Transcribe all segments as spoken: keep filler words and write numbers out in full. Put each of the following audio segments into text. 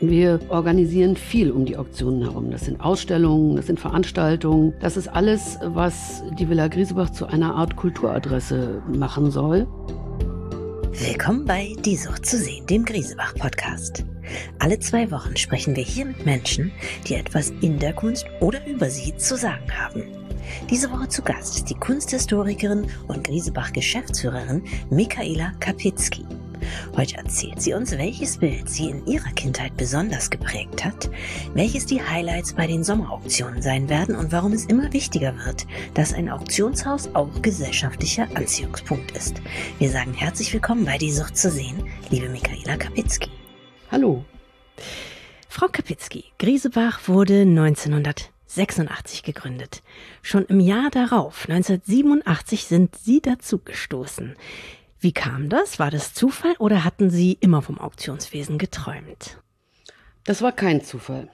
Wir organisieren viel um die Auktionen herum. Das sind Ausstellungen, das sind Veranstaltungen. Das ist alles, was die Villa Griesebach zu einer Art Kulturadresse machen soll. Willkommen bei Die Sucht zu sehen, dem Griesebach-Podcast. Alle zwei Wochen sprechen wir hier mit Menschen, die etwas in der Kunst oder über sie zu sagen haben. Diese Woche zu Gast ist die Kunsthistorikerin und Griesebach-Geschäftsführerin Michaela Kapitzky. Heute erzählt sie uns, welches Bild sie in ihrer Kindheit besonders geprägt hat, welches die Highlights bei den Sommerauktionen sein werden und warum es immer wichtiger wird, dass ein Auktionshaus auch gesellschaftlicher Anziehungspunkt ist. Wir sagen herzlich willkommen bei Die Sucht zu sehen, liebe Michaela Kapitzky. Hallo. Frau Kapitzky, Griesebach wurde neunzehnhundertsechsundachtzig gegründet. Schon im Jahr darauf, neunzehnhundertsiebenundachtzig, sind Sie dazu gestoßen. Wie kam das? War das Zufall oder hatten Sie immer vom Auktionswesen geträumt? Das war kein Zufall.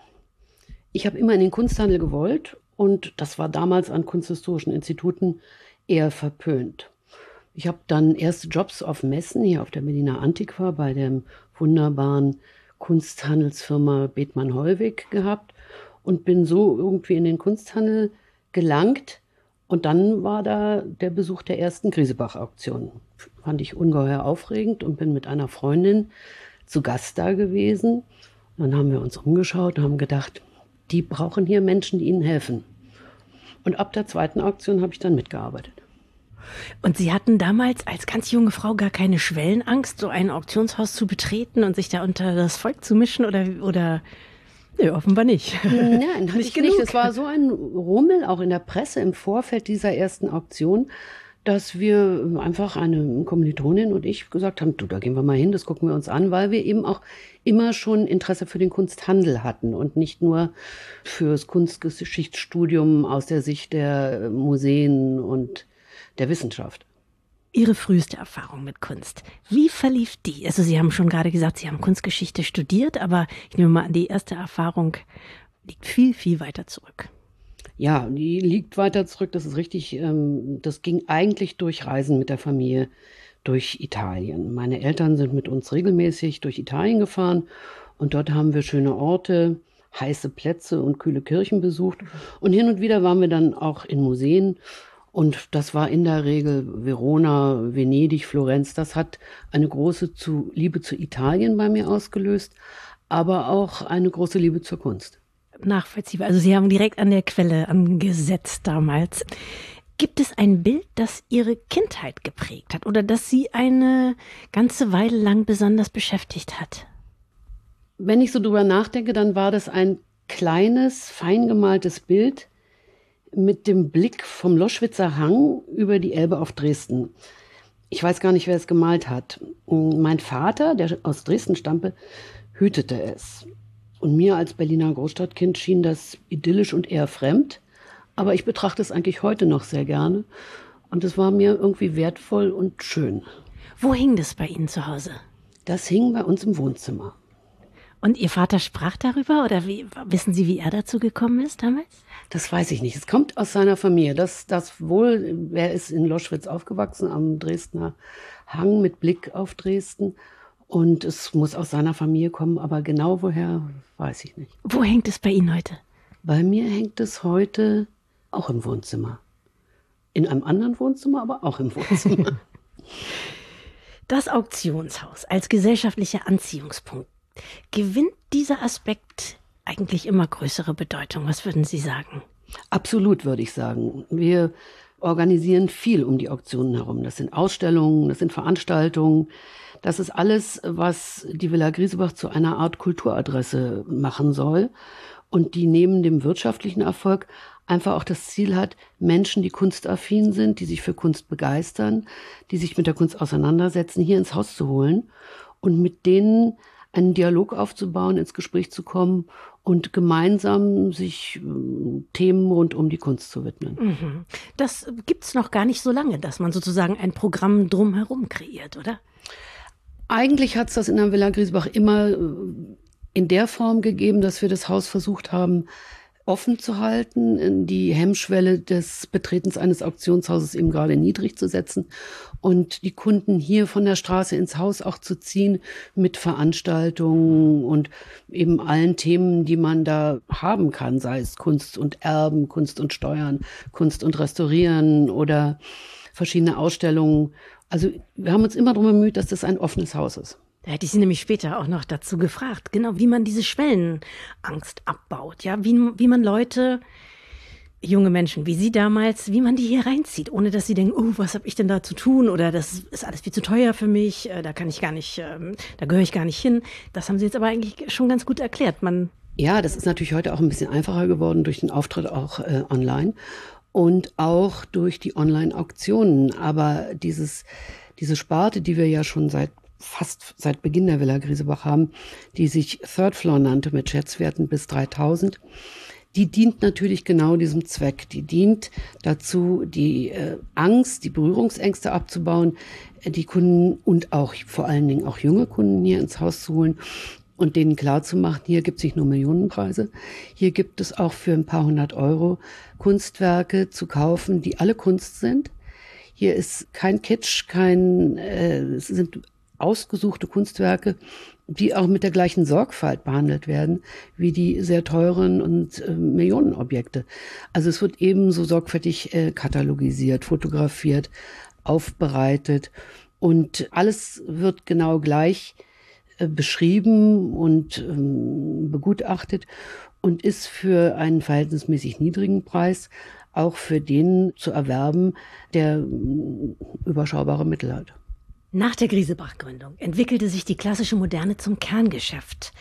Ich habe immer in den Kunsthandel gewollt und das war damals an kunsthistorischen Instituten eher verpönt. Ich habe dann erste Jobs auf Messen hier auf der Berliner Antiqua bei der wunderbaren Kunsthandelsfirma Bethmann-Hollweg gehabt und bin so irgendwie in den Kunsthandel gelangt. Und dann war da der Besuch der ersten Griesebach-Auktion. Fand ich ungeheuer aufregend und bin mit einer Freundin zu Gast da gewesen. Dann haben wir uns umgeschaut und haben gedacht, die brauchen hier Menschen, die ihnen helfen. Und ab der zweiten Auktion habe ich dann mitgearbeitet. Und Sie hatten damals als ganz junge Frau gar keine Schwellenangst, so ein Auktionshaus zu betreten und sich da unter das Volk zu mischen oder... oder Nee, offenbar nicht. Nein, hatte ich nicht. Es war so ein Rummel, auch in der Presse im Vorfeld dieser ersten Auktion, dass wir einfach, eine Kommilitonin und ich, gesagt haben, du, da gehen wir mal hin, das gucken wir uns an, weil wir eben auch immer schon Interesse für den Kunsthandel hatten und nicht nur fürs Kunstgeschichtsstudium aus der Sicht der Museen und der Wissenschaft. Ihre früheste Erfahrung mit Kunst, wie verlief die? Also Sie haben schon gerade gesagt, Sie haben Kunstgeschichte studiert, aber ich nehme mal an, die erste Erfahrung liegt viel, viel weiter zurück. Ja, die liegt weiter zurück, das ist richtig. Das ging eigentlich durch Reisen mit der Familie durch Italien. Meine Eltern sind mit uns regelmäßig durch Italien gefahren und dort haben wir schöne Orte, heiße Plätze und kühle Kirchen besucht. Und hin und wieder waren wir dann auch in Museen. Und das war in der Regel Verona, Venedig, Florenz. Das hat eine große zu, Liebe zu Italien bei mir ausgelöst, aber auch eine große Liebe zur Kunst. Nachvollziehbar. Also Sie haben direkt an der Quelle angesetzt damals. Gibt es ein Bild, das Ihre Kindheit geprägt hat oder das Sie eine ganze Weile lang besonders beschäftigt hat? Wenn ich so drüber nachdenke, dann war das ein kleines, fein gemaltes Bild mit dem Blick vom Loschwitzer Hang über die Elbe auf Dresden. Ich weiß gar nicht, wer es gemalt hat. Mein Vater, der aus Dresden stammte, hütete es. Und mir als Berliner Großstadtkind schien das idyllisch und eher fremd. Aber ich betrachte es eigentlich heute noch sehr gerne. Und es war mir irgendwie wertvoll und schön. Wo hing das bei Ihnen zu Hause? Das hing bei uns im Wohnzimmer. Und Ihr Vater sprach darüber oder wie, wissen Sie, wie er dazu gekommen ist damals? Das weiß ich nicht. Es kommt aus seiner Familie. Das, das wohl, er ist in Loschwitz aufgewachsen, am Dresdner Hang mit Blick auf Dresden. Und es muss aus seiner Familie kommen, aber genau woher, weiß ich nicht. Wo hängt es bei Ihnen heute? Bei mir hängt es heute auch im Wohnzimmer. In einem anderen Wohnzimmer, aber auch im Wohnzimmer. Das Auktionshaus als gesellschaftlicher Anziehungspunkt. Gewinnt dieser Aspekt eigentlich immer größere Bedeutung? Was würden Sie sagen? Absolut, würde ich sagen. Wir organisieren viel um die Auktionen herum. Das sind Ausstellungen, das sind Veranstaltungen. Das ist alles, was die Villa Griesebach zu einer Art Kulturadresse machen soll. Und die neben dem wirtschaftlichen Erfolg einfach auch das Ziel hat, Menschen, die kunstaffin sind, die sich für Kunst begeistern, die sich mit der Kunst auseinandersetzen, hier ins Haus zu holen und mit denen einen Dialog aufzubauen, ins Gespräch zu kommen und gemeinsam sich äh, Themen rund um die Kunst zu widmen. Mhm. Das gibt's noch gar nicht so lange, dass man sozusagen ein Programm drumherum kreiert, oder? Eigentlich hat's das in der Villa Griesebach immer äh, in der Form gegeben, dass wir das Haus versucht haben, offen zu halten, die Hemmschwelle des Betretens eines Auktionshauses eben gerade niedrig zu setzen und die Kunden hier von der Straße ins Haus auch zu ziehen mit Veranstaltungen und eben allen Themen, die man da haben kann, sei es Kunst und Erben, Kunst und Steuern, Kunst und Restaurieren oder verschiedene Ausstellungen. Also wir haben uns immer darum bemüht, dass das ein offenes Haus ist. Da hätte ich Sie nämlich später auch noch dazu gefragt, genau, wie man diese Schwellenangst abbaut, ja, wie, wie man Leute, junge Menschen wie Sie damals, wie man die hier reinzieht, ohne dass sie denken, oh, was habe ich denn da zu tun oder das ist alles viel zu teuer für mich, da kann ich gar nicht, da gehöre ich gar nicht hin. Das haben Sie jetzt aber eigentlich schon ganz gut erklärt. Man ja, das ist natürlich heute auch ein bisschen einfacher geworden durch den Auftritt auch äh, online und auch durch die Online-Auktionen. Aber dieses, diese Sparte, die wir ja schon seit fast seit Beginn der Villa Griesebach haben, die sich Third Floor nannte mit Schätzwerten bis dreitausend, die dient natürlich genau diesem Zweck. Die dient dazu, die äh, Angst, die Berührungsängste abzubauen, äh, die Kunden und auch vor allen Dingen auch junge Kunden hier ins Haus zu holen und denen klarzumachen, hier gibt es nicht nur Millionenpreise, hier gibt es auch für ein paar hundert Euro Kunstwerke zu kaufen, die alle Kunst sind. Hier ist kein Kitsch, kein, äh, es sind ausgesuchte Kunstwerke, die auch mit der gleichen Sorgfalt behandelt werden wie die sehr teuren und äh, Millionenobjekte. Also es wird ebenso sorgfältig äh, katalogisiert, fotografiert, aufbereitet und alles wird genau gleich äh, beschrieben und ähm, begutachtet und ist für einen verhältnismäßig niedrigen Preis auch für den zu erwerben, der äh, überschaubare Mittel hat. Nach der Griesebach-Gründung entwickelte sich die klassische Moderne zum Kerngeschäft.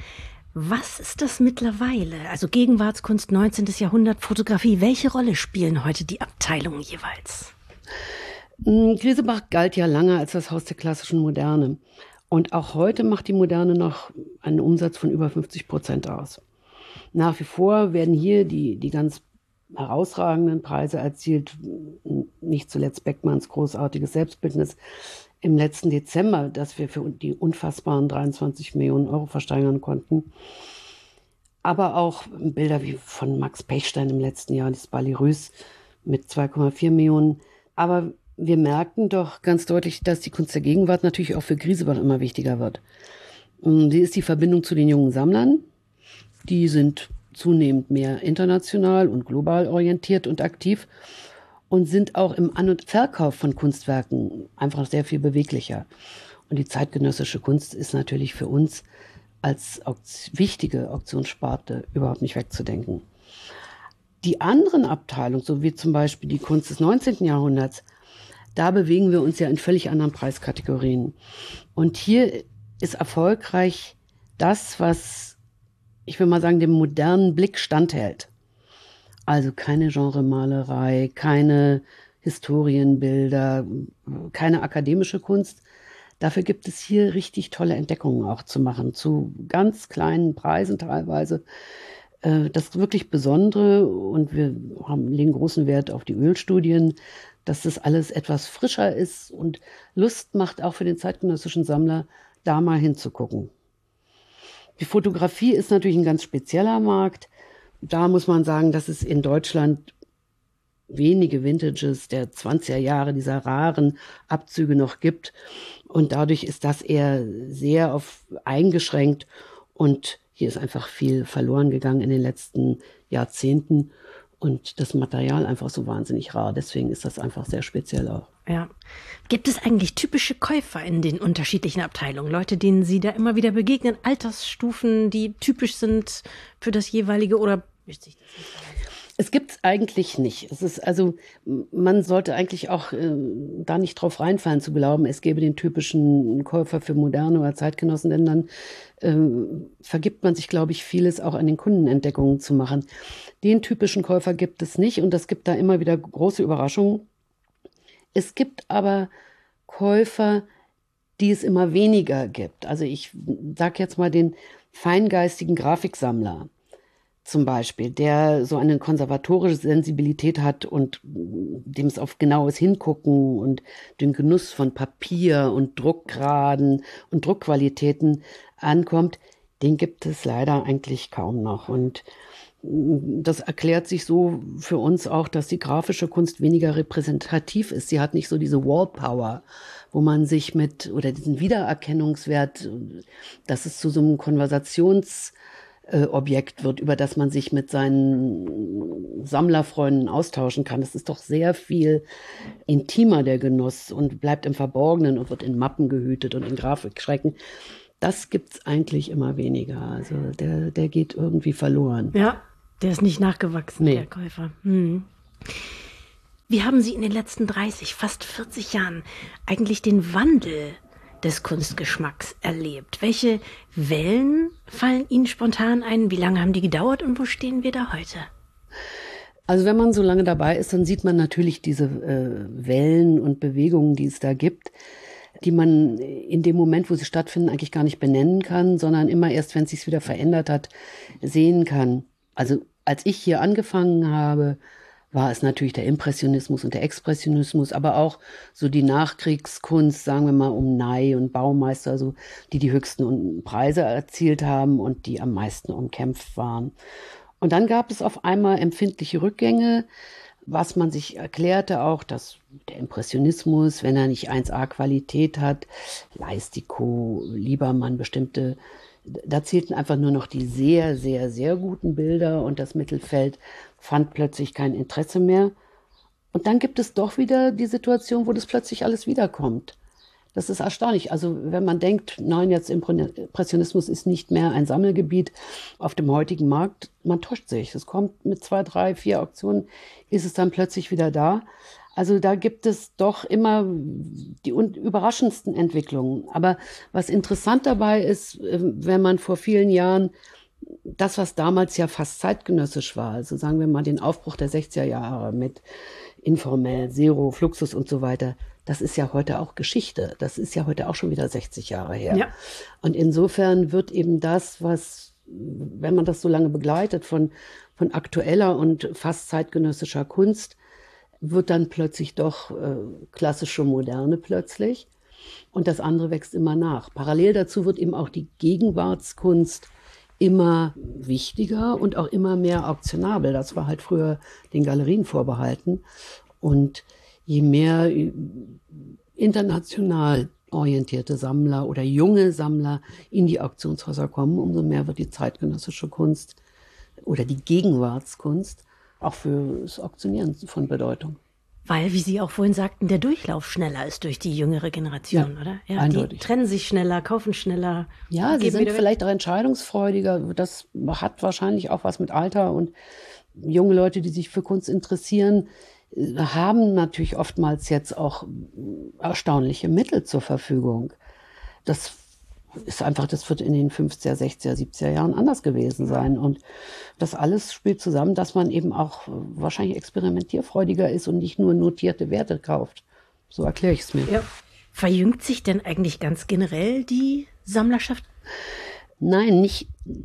Was ist das mittlerweile? Also Gegenwartskunst, neunzehntes Jahrhundert, Fotografie. Welche Rolle spielen heute die Abteilungen jeweils? Griesebach galt ja lange als das Haus der klassischen Moderne. Und auch heute macht die Moderne noch einen Umsatz von über fünfzig Prozent aus. Nach wie vor werden hier die, die ganz herausragenden Preise erzielt, nicht zuletzt Beckmanns großartiges Selbstbildnis im letzten Dezember, dass wir für die unfassbaren dreiundzwanzig Millionen Euro versteigern konnten. Aber auch Bilder wie von Max Pechstein im letzten Jahr, das Balirus mit zwei Komma vier Millionen. Aber wir merken doch ganz deutlich, dass die Kunst der Gegenwart natürlich auch für Griesebach immer wichtiger wird. Sie ist die Verbindung zu den jungen Sammlern. Die sind zunehmend mehr international und global orientiert und aktiv und sind auch im An- und Verkauf von Kunstwerken einfach sehr viel beweglicher. Und die zeitgenössische Kunst ist natürlich für uns als Auktion, wichtige Auktionssparte überhaupt nicht wegzudenken. Die anderen Abteilungen, so wie zum Beispiel die Kunst des neunzehnten Jahrhunderts, da bewegen wir uns ja in völlig anderen Preiskategorien. Und hier ist erfolgreich das, was, ich will mal sagen, dem modernen Blick standhält. Also keine Genremalerei, keine Historienbilder, keine akademische Kunst. Dafür gibt es hier richtig tolle Entdeckungen auch zu machen, zu ganz kleinen Preisen teilweise. Das ist wirklich Besondere und wir haben, legen großen Wert auf die Ölstudien, dass das alles etwas frischer ist und Lust macht auch für den zeitgenössischen Sammler, da mal hinzugucken. Die Fotografie ist natürlich ein ganz spezieller Markt. Da muss man sagen, dass es in Deutschland wenige Vintages der zwanziger Jahre, dieser raren Abzüge noch gibt. Und dadurch ist das eher sehr auf eingeschränkt. Und hier ist einfach viel verloren gegangen in den letzten Jahrzehnten. Und das Material einfach so wahnsinnig rar. Deswegen ist das einfach sehr speziell auch. Ja. Gibt es eigentlich typische Käufer in den unterschiedlichen Abteilungen? Leute, denen Sie da immer wieder begegnen? Altersstufen, die typisch sind für das jeweilige oder mischt sich das nicht? Es gibt es eigentlich nicht. Es ist also, man sollte eigentlich auch äh, da nicht drauf reinfallen zu glauben, es gäbe den typischen Käufer für moderne oder Zeitgenossen, denn dann äh, vergibt man sich, glaube ich, vieles auch an den Kundenentdeckungen zu machen. Den typischen Käufer gibt es nicht und das gibt da immer wieder große Überraschungen. Es gibt aber Käufer, die es immer weniger gibt. Also ich sage jetzt mal den feingeistigen Grafiksammler. Zum Beispiel, der so eine konservatorische Sensibilität hat und dem es auf genaues Hingucken und den Genuss von Papier und Druckgraden und Druckqualitäten ankommt, den gibt es leider eigentlich kaum noch. Und Das erklärt sich so für uns auch, dass die grafische Kunst weniger repräsentativ ist. Sie hat nicht so diese Wallpower, wo man sich mit, oder diesen Wiedererkennungswert, dass es zu so einem Konversationsobjekt wird, über das man sich mit seinen Sammlerfreunden austauschen kann. Das ist doch sehr viel intimer, der Genuss, und bleibt im Verborgenen und wird in Mappen gehütet und in Grafikschrecken. Das gibt's eigentlich immer weniger. Also der, der geht irgendwie verloren. Ja, der ist nicht nachgewachsen, nee. Der Käufer. Hm. Wie haben Sie in den letzten dreißig, fast vierzig Jahren eigentlich den Wandel des Kunstgeschmacks erlebt? Welche Wellen fallen Ihnen spontan ein? Wie lange haben die gedauert und wo stehen wir da heute? Also wenn man so lange dabei ist, dann sieht man natürlich diese äh, Wellen und Bewegungen, die es da gibt, die man in dem Moment, wo sie stattfinden, eigentlich gar nicht benennen kann, sondern immer erst, wenn es sich wieder verändert hat, sehen kann. Also als ich hier angefangen habe, war es natürlich der Impressionismus und der Expressionismus, aber auch so die Nachkriegskunst, sagen wir mal, um Ney und Baumeister, so, die die höchsten Preise erzielt haben und die am meisten umkämpft waren. Und dann gab es auf einmal empfindliche Rückgänge, was man sich erklärte auch, dass der Impressionismus, wenn er nicht eins A Qualität hat, Leistico, Liebermann, bestimmte, da zählten einfach nur noch die sehr, sehr, sehr guten Bilder und das Mittelfeld fand plötzlich kein Interesse mehr. Und dann gibt es doch wieder die Situation, wo das plötzlich alles wiederkommt. Das ist erstaunlich. Also wenn man denkt, nein, jetzt Impressionismus ist nicht mehr ein Sammelgebiet auf dem heutigen Markt, man täuscht sich. Es kommt mit zwei, drei, vier Auktionen, ist es dann plötzlich wieder da. Also da gibt es doch immer die überraschendsten Entwicklungen. Aber was interessant dabei ist, wenn man vor vielen Jahren das, was damals ja fast zeitgenössisch war, also sagen wir mal den Aufbruch der sechziger Jahre mit Informell, Zero, Fluxus und so weiter, das ist ja heute auch Geschichte. Das ist ja heute auch schon wieder sechzig Jahre her. Ja. Und insofern wird eben das, was, wenn man das so lange begleitet, von, von aktueller und fast zeitgenössischer Kunst, wird dann plötzlich doch äh, klassische Moderne plötzlich. Und das andere wächst immer nach. Parallel dazu wird eben auch die Gegenwartskunst immer wichtiger und auch immer mehr auktionabel. Das war halt früher den Galerien vorbehalten. Und je mehr international orientierte Sammler oder junge Sammler in die Auktionshäuser kommen, umso mehr wird die zeitgenössische Kunst oder die Gegenwartskunst auch für das Auktionieren von Bedeutung. Weil, wie Sie auch vorhin sagten, der Durchlauf schneller ist durch die jüngere Generation, ja, oder? Ja, eindeutig. Die trennen sich schneller, kaufen schneller. Ja, sie sind vielleicht auch entscheidungsfreudiger. Das hat wahrscheinlich auch was mit Alter. Und junge Leute, die sich für Kunst interessieren, haben natürlich oftmals jetzt auch erstaunliche Mittel zur Verfügung. Das ist einfach, das wird in den fünfziger, sechziger, siebziger Jahren anders gewesen sein. Und das alles spielt zusammen, dass man eben auch wahrscheinlich experimentierfreudiger ist und nicht nur notierte Werte kauft. So erkläre ich es mir. Ja. Verjüngt sich denn eigentlich ganz generell die Sammlerschaft? Nein, nicht,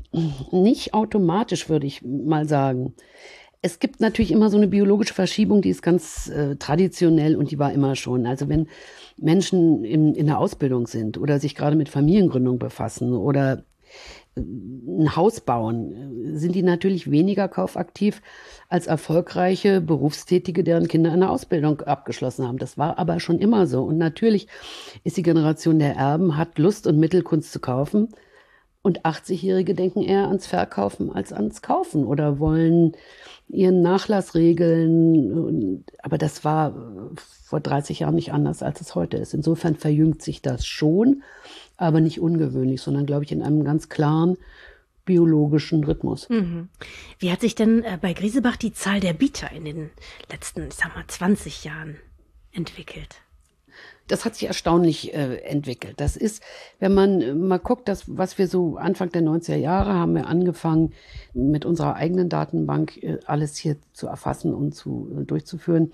nicht automatisch, würde ich mal sagen. Es gibt natürlich immer so eine biologische Verschiebung, die ist ganz äh, traditionell und die war immer schon. Also wenn Menschen in, in der Ausbildung sind oder sich gerade mit Familiengründung befassen oder äh, ein Haus bauen, sind die natürlich weniger kaufaktiv als erfolgreiche Berufstätige, deren Kinder eine Ausbildung abgeschlossen haben. Das war aber schon immer so. Und natürlich ist die Generation der Erben, hat Lust und Mittel, Kunst zu kaufen. Und achtzigjährige denken eher ans Verkaufen als ans Kaufen oder wollen ihren Nachlass regeln. Aber das war vor dreißig Jahren nicht anders, als es heute ist. Insofern verjüngt sich das schon, aber nicht ungewöhnlich, sondern, glaube ich, in einem ganz klaren biologischen Rhythmus. Mhm. Wie hat sich denn bei Griesebach die Zahl der Bieter in den letzten, ich sag mal, zwanzig Jahren entwickelt? Das hat sich erstaunlich äh, entwickelt. Das ist, wenn man mal guckt, das, was wir so Anfang der neunziger Jahre haben wir angefangen, mit unserer eigenen Datenbank äh, alles hier zu erfassen und zu äh, durchzuführen.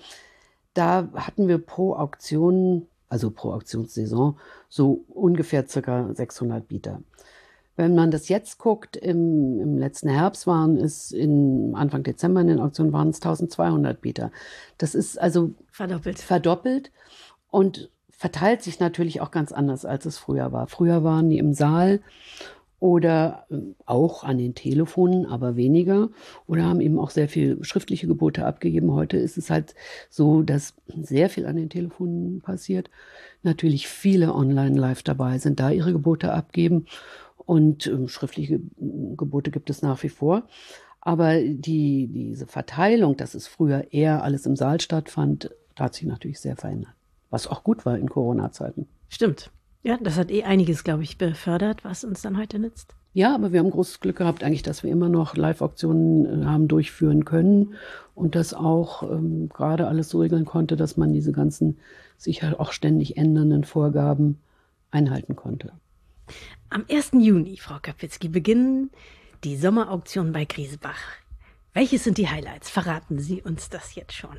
Da hatten wir pro Auktion, also pro Auktionssaison, so ungefähr circa sechshundert Bieter. Wenn man das jetzt guckt, im, im letzten Herbst waren es, in Anfang Dezember in den Auktionen waren es eintausendzweihundert Bieter. Das ist also verdoppelt. verdoppelt und verteilt sich natürlich auch ganz anders, als es früher war. Früher waren die im Saal oder auch an den Telefonen, aber weniger, oder haben eben auch sehr viel schriftliche Gebote abgegeben. Heute ist es halt so, dass sehr viel an den Telefonen passiert. Natürlich viele online live dabei sind, da ihre Gebote abgeben, und ähm, schriftliche Gebote gibt es nach wie vor. Aber die, diese Verteilung, dass es früher eher alles im Saal stattfand, hat sich natürlich sehr verändert. Was auch gut war in Corona-Zeiten. Stimmt. Ja, das hat eh einiges, glaube ich, befördert, was uns dann heute nützt. Ja, aber wir haben großes Glück gehabt eigentlich, dass wir immer noch Live-Auktionen äh, haben durchführen können und das auch ähm, gerade alles so regeln konnte, dass man diese ganzen sicher auch ständig ändernden Vorgaben einhalten konnte. Am ersten Juni, Frau Kapitzky, beginnen die Sommerauktionen bei Griesebach. Welches sind die Highlights? Verraten Sie uns das jetzt schon.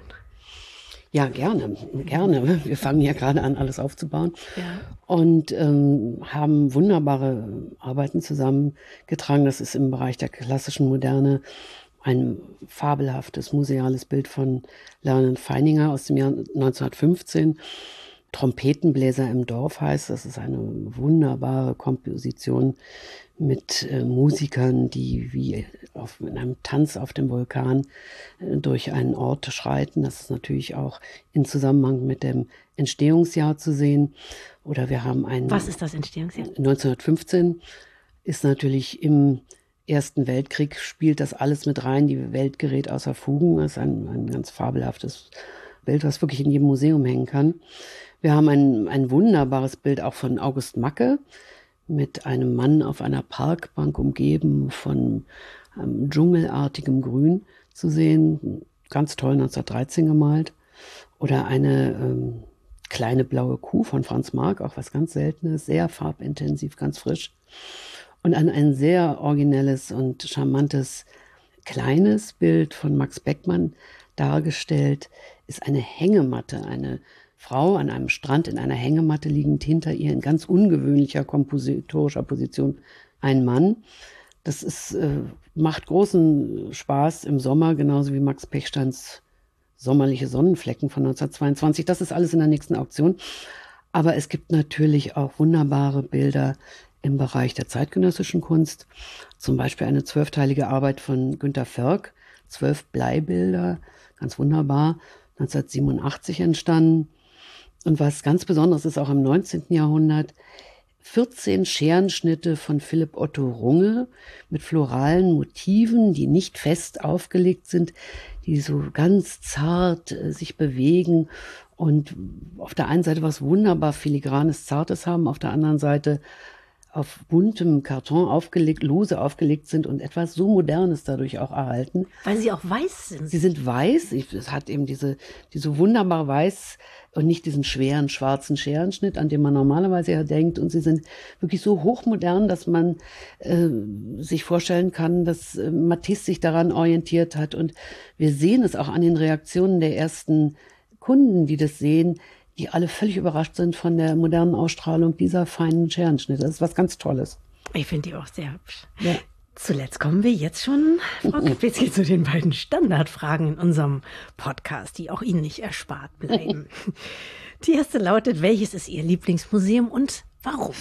Ja, gerne, gerne. Wir fangen ja gerade an, alles aufzubauen, ja. und ähm, haben wunderbare Arbeiten zusammengetragen. Das ist im Bereich der klassischen Moderne ein fabelhaftes museales Bild von Leonard Feininger aus dem Jahr neunzehnhundertfünfzehn. Trompetenbläser im Dorf heißt, das ist eine wunderbare Komposition mit äh, Musikern, die wie auf, in einem Tanz auf dem Vulkan äh, durch einen Ort schreiten. Das ist natürlich auch in Zusammenhang mit dem Entstehungsjahr zu sehen. Oder wir haben ein... Was ist das Entstehungsjahr? neunzehnhundertfünfzehn ist natürlich im Ersten Weltkrieg, spielt das alles mit rein. Die Welt gerät außer Fugen. Das ist ein, ein ganz fabelhaftes Bild, was wirklich in jedem Museum hängen kann. Wir haben ein, ein wunderbares Bild auch von August Macke mit einem Mann auf einer Parkbank umgeben von ähm, dschungelartigem Grün zu sehen. Ganz toll, neunzehnhundertdreizehn gemalt. Oder eine ähm, kleine blaue Kuh von Franz Marc, auch was ganz Seltenes, sehr farbintensiv, ganz frisch. Und ein, ein sehr originelles und charmantes kleines Bild von Max Beckmann dargestellt, ist eine Hängematte, eine Frau an einem Strand in einer Hängematte liegend, hinter ihr in ganz ungewöhnlicher kompositorischer Position ein Mann. Das ist, äh, macht großen Spaß im Sommer, genauso wie Max Pechsteins Sommerliche Sonnenflecken von neunzehnhundertzweiundzwanzig. Das ist alles in der nächsten Auktion. Aber es gibt natürlich auch wunderbare Bilder im Bereich der zeitgenössischen Kunst. Zum Beispiel eine zwölfteilige Arbeit von Günter Förk, zwölf Bleibilder, ganz wunderbar, neunzehnhundertsiebenundachtzig entstanden. Und was ganz Besonderes ist, auch im neunzehnten Jahrhundert, vierzehn Scherenschnitte von Philipp Otto Runge mit floralen Motiven, die nicht fest aufgelegt sind, die so ganz zart äh, sich bewegen und auf der einen Seite was wunderbar filigranes, zartes haben, auf der anderen Seite auf buntem Karton aufgelegt, lose aufgelegt sind und etwas so Modernes dadurch auch erhalten. Weil sie auch weiß sind. Sie sind weiß, es hat eben diese, diese wunderbare Weiß und nicht diesen schweren schwarzen Scherenschnitt, an den man normalerweise ja denkt. Und sie sind wirklich so hochmodern, dass man äh, sich vorstellen kann, dass äh, Matisse sich daran orientiert hat. Und wir sehen es auch an den Reaktionen der ersten Kunden, die das sehen, die alle völlig überrascht sind von der modernen Ausstrahlung dieser feinen Scherenschnitte. Das ist was ganz Tolles. Ich finde die auch sehr hübsch. Ja. Zuletzt kommen wir jetzt schon, Frau Kapitzky, zu den beiden Standardfragen in unserem Podcast, die auch Ihnen nicht erspart bleiben. Die erste lautet, welches ist Ihr Lieblingsmuseum und warum?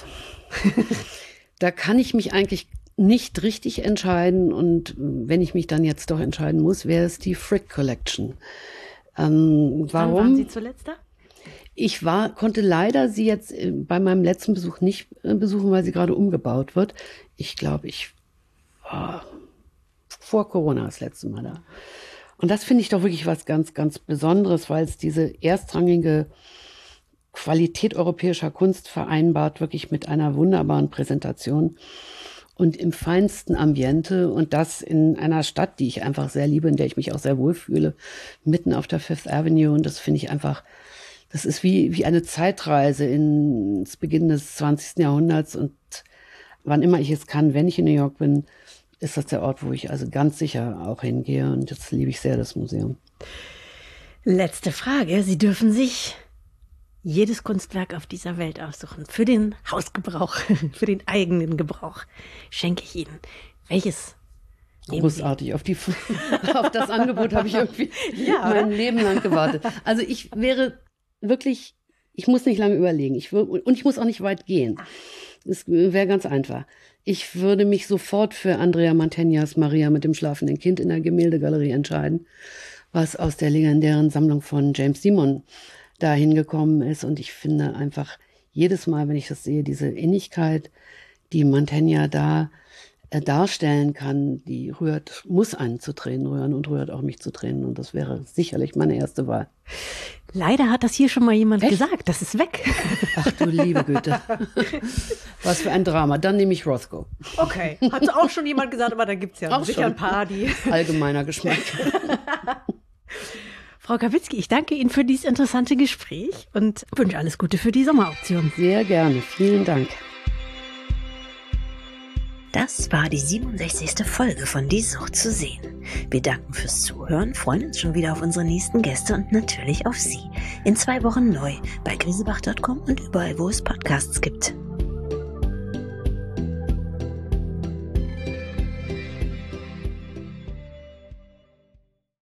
Da kann ich mich eigentlich nicht richtig entscheiden. Und wenn ich mich dann jetzt doch entscheiden muss, wäre es die Frick Collection. Ähm, warum? Wann waren Sie zuletzt da? Ich war, konnte leider sie jetzt bei meinem letzten Besuch nicht besuchen, weil sie gerade umgebaut wird. Ich glaube, ich war vor Corona das letzte Mal da. Und das finde ich doch wirklich was ganz, ganz Besonderes, weil es diese erstrangige Qualität europäischer Kunst vereinbart, wirklich mit einer wunderbaren Präsentation und im feinsten Ambiente, und das in einer Stadt, die ich einfach sehr liebe, in der ich mich auch sehr wohlfühle, mitten auf der Fifth Avenue. Und das finde ich einfach, das ist wie, wie eine Zeitreise ins Beginn des zwanzigsten Jahrhunderts. Und wann immer ich es kann, wenn ich in New York bin, ist das der Ort, wo ich also ganz sicher auch hingehe. Und jetzt liebe ich sehr das Museum. Letzte Frage. Sie dürfen sich jedes Kunstwerk auf dieser Welt aussuchen. Für den Hausgebrauch, für den eigenen Gebrauch schenke ich Ihnen. Welches? Großartig. Auf, die, auf das Angebot habe ich irgendwie ja, mein Leben lang gewartet. Also ich wäre wirklich, ich muss nicht lange überlegen. Ich will, und ich muss auch nicht weit gehen. Es wäre ganz einfach. Ich würde mich sofort für Andrea Mantegnas Maria mit dem schlafenden Kind in der Gemäldegalerie entscheiden, was aus der legendären Sammlung von James Simon da hingekommen ist. Und ich finde einfach jedes Mal, wenn ich das sehe, diese Innigkeit, die Mantegna da äh, darstellen kann, die rührt, muss einen zu Tränen rühren und rührt auch mich zu Tränen. Und das wäre sicherlich meine erste Wahl. Leider hat das hier schon mal jemand Echt? gesagt. Das ist weg. Ach du liebe Güte. Was für ein Drama. Dann nehme ich Rothko. Okay, hat auch schon jemand gesagt, aber da gibt es ja Auch sicher schon. ein paar, die... Allgemeiner Geschmack. Frau Kawitzki, ich danke Ihnen für dieses interessante Gespräch und wünsche alles Gute für die Sommerauktion. Sehr gerne. Vielen Dank. Das war die siebenundsechzigste Folge von Die Sucht zu sehen. Wir danken fürs Zuhören, freuen uns schon wieder auf unsere nächsten Gäste und natürlich auf Sie. In zwei Wochen neu bei grisebach Punkt com und überall, wo es Podcasts gibt.